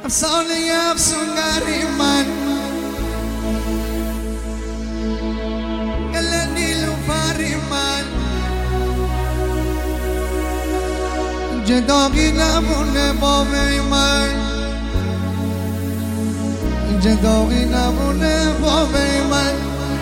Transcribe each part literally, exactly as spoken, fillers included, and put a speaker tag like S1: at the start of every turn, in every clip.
S1: افسانه افسونگری من گل نیلوفری من اینجا داغی نمونه باوی من اینجا داغی نمونه باوی من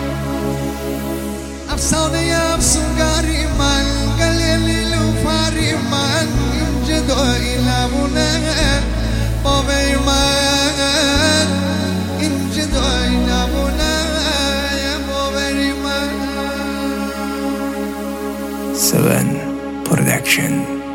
S1: افسانه افسونگری من گل نیلوفری من اینجا داغی نمونه باوی من اینجا داغی نمونه باوی من.
S2: Seven Production.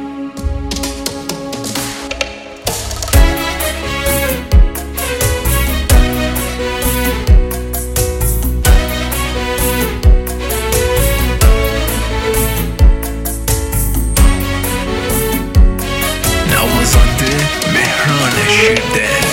S2: نوازنده مهران شیردل.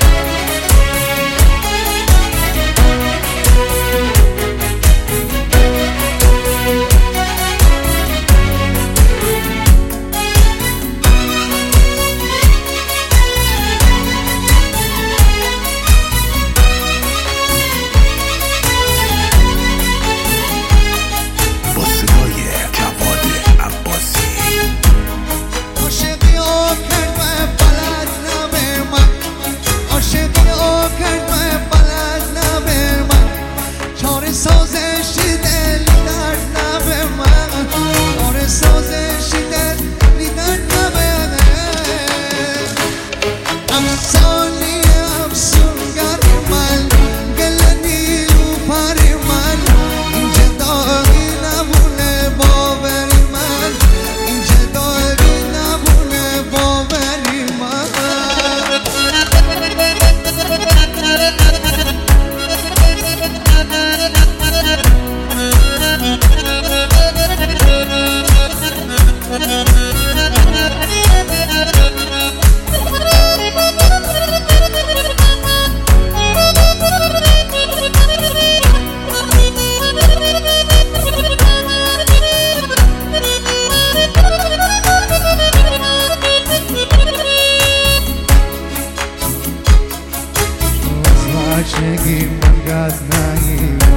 S1: بچگی من گز نگیبم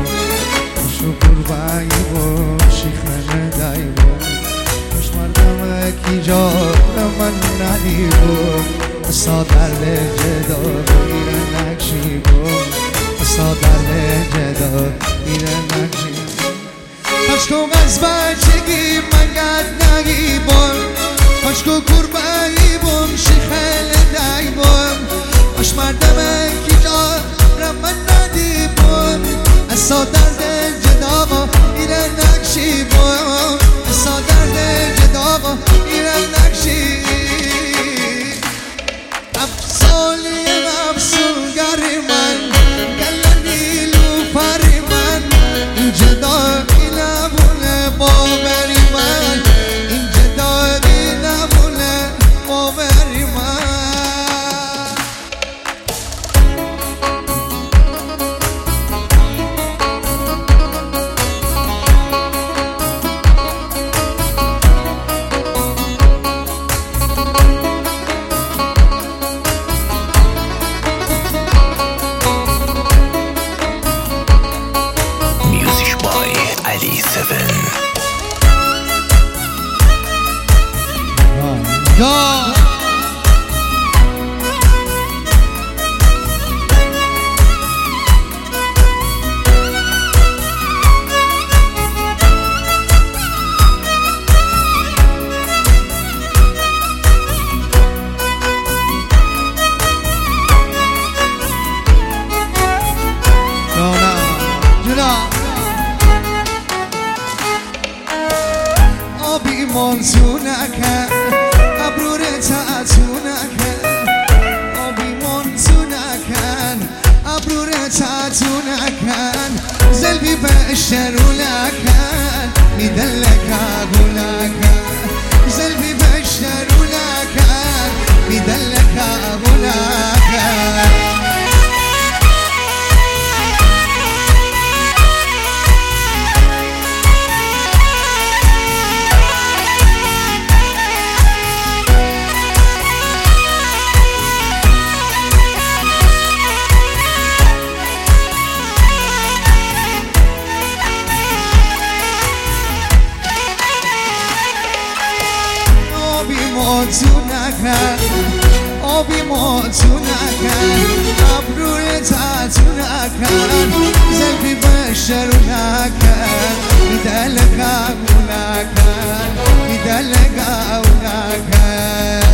S1: شکر بایبم شیخنه دایبم خوش مردم اکی جا من ندیبم سادر جدا میره نکشیبم سادر جدا میره نکشیبم خوشکو از بچگی من گز نگیبم خوشکو کربایبم شیخنه دایبم خوش مردم اکی جا من ندیبم اصلا درد جدا با ایره نکشی بام اصلا درد جدا با ایره نکشی افسانه افسونگری من گل نیلوفری من این جدایی نمونه باوری من این جدایی نمونه باوری من.
S3: Go!
S1: منزونکه ابرور تعتونکه آبی منزونکن ابرور تعتونکن زلبی بشترونکن میدلک ابونکن زلبی بشترونکن میدلک ابونکن ما تو نکن آبی ما تو نکن ابروی تاتو نکن زلفی بشرو نکن میدلقمو نکن میدلقمو نکن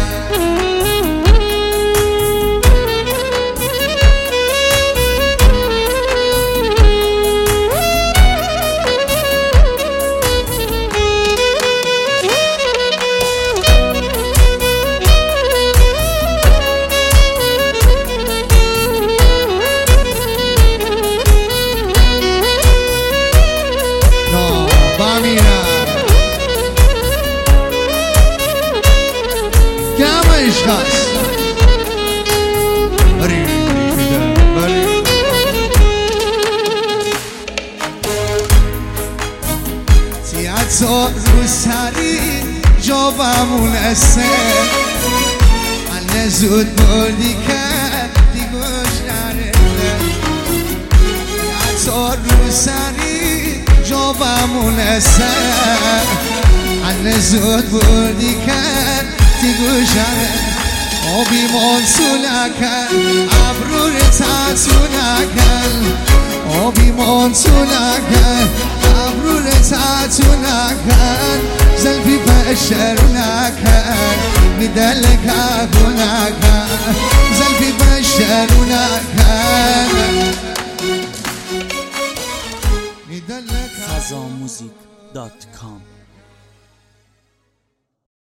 S1: تو رو سری جابمون اسه من زود بردی کردی گوش نرده تو رو سری جابمون اسه من زود بردی کردی گوش نرده آبی منسو نکن ابرو تاتو نکن آبی منسو نکن ابرو تاتو نکن زلفی بشر نکن میدلقمو نکن زلفی بشر نکن
S3: خزاموزیک دات کام